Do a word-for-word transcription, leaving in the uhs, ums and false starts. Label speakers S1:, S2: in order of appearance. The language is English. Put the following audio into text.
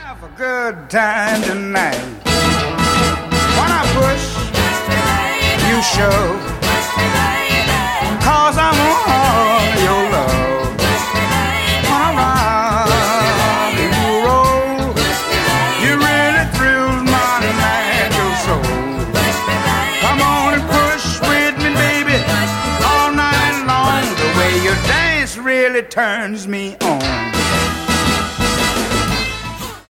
S1: Have a good time tonight. When I push, you shove. Cause I'm on your love. When I rock and you roll, you really thrills my natural soul. Come on and push with me, baby, all night long. The way you dance really turns me on.